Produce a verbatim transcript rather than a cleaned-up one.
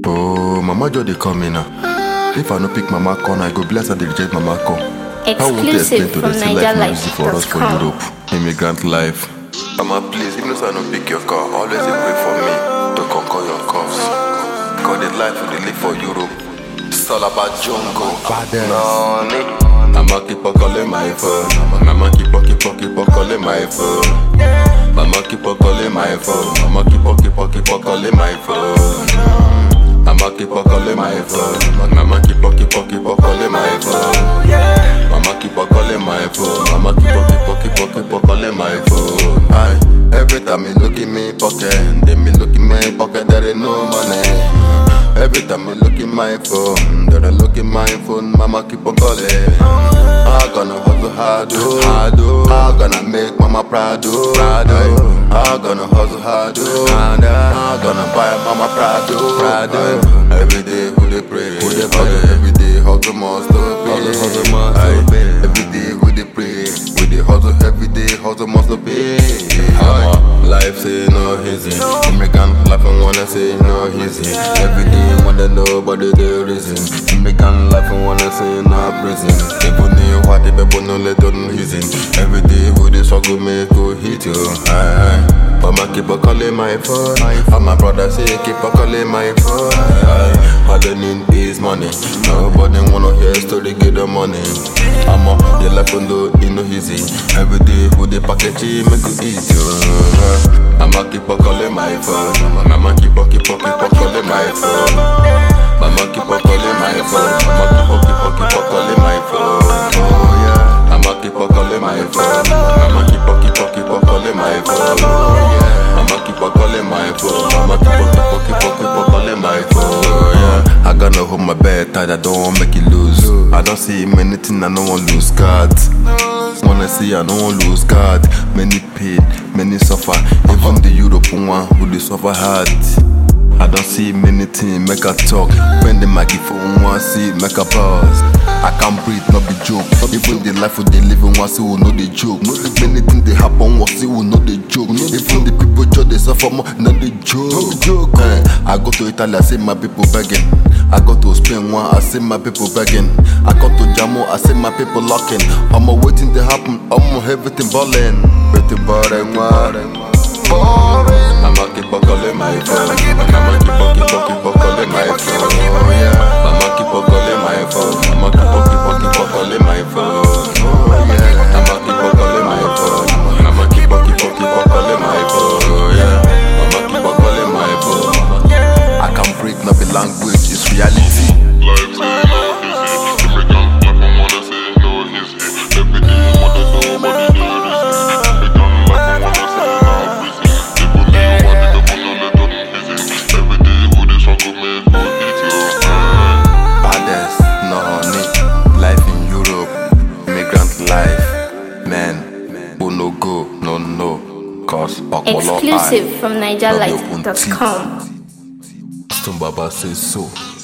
Oh, Mama Joe dey call me now. If I no pick Mama call, I go bless her, dey reject Mama call. How won't they explain to them say life no easy for us for Europe? Immigrant life. Mama, please, even if I no pick your call, always dey pray for me to conquer your cause. Cause the life we dey live for Europe, it's all about jungle. No, Mama keep on calling my phone. Mama keep on, keep on, keep on calling my phone. Mama keep on calling my phone. Mama keep on, keep on, keep on calling my phone. Mama keep on calling my phone. Mama keep on, keep on, keep on calling my phone. Mama keep on calling my phone. Mama keep on, keep on, keep on, keep on calling my phone. Aye. Every time me look in me pocket, then me look in my pocket, there ain't no money. Every time I look in my phone, then I look in my phone, Mama keep on calling. I'm gonna hustle hard, oh, hard, oh. I'm gonna make Mama proud, oh, proud, oh. I'm gonna hustle hard, oh, and I'm gonna buy Mama proud, oh, proud, oh. Every day who they pray, who they pray. Every day hustle must pay, hustle, hustle must pay. Every day who they pray, who they hustle. Every day hustle must pay. Life say no easy, Immigrant life I wanna say no easy. Every day wanna know but the reason. Immigrant life I wanna say no prison. People know what the people know let them easy. Every day who they struggle make go hit you. Aye, aye. Mama keep on calling my phone. And my brother say keep on calling my phone. Aye. All they need is money. Nobody wanna hear story get the money. I'm on the life on do it no easy. Every day who they package it make go eat you. Mama keep on calling my phone. Mama keep on, keep on, keep on calling my phone. Mama keep on calling my phone. Mama keep on, keep on, keep on calling my phone. Oh yeah. Mama keep on calling my phone. Mama keep on, keep on, keep on calling my phone. Oh yeah. Mama keep on calling my phone. Mama keep on, keep on, keep on, keep on calling my phone. Oh yeah. I gotta hold my bed tight. I don't want make it lose. I don't see many things. I don't want lose cards. Wanna see I don't lose God. Many pain, many suffer. Even the European one who they suffer hard. I don't see many things, make a talk. When the microphone one see, make a pause. I can't breathe, not be joke. Even the life they live in one see will know the joke. Many things they happen, one see will know the joke. Even the people judge they suffer more, not the joke. Eh, I go to Italy, I see my people begging. I go to Spain one, I see my people begging. I go to Jamo, I see my people locking. I'm waiting to happen, I'm everything balling. Everything balling, balling. Mama keep on calling my phone. Mama keep on, keep on, keep on calling my phone. Oh yeah. Mama keep on calling my phone. Mama keep on, keep on, keep on calling my phone. Oh yeah. Mama keep on calling my phone. Mama keep on, keep on, keep on calling my phone. Oh yeah. Mama keep on calling my phone. I can't breathe, not be language, it's reality. Life say no easy. Immigrant life I wanna say no easy. Every day you wanna know but the reason. Immigrant life I wanna say no easy. People know what the people know let them easy. Every day who they struggle make go hit you. Baddest, no honey. Life in Europe, immigrant life. Man, who no go, no no. Cause Exclusive from Niger Light dot com. Stone Baba says so.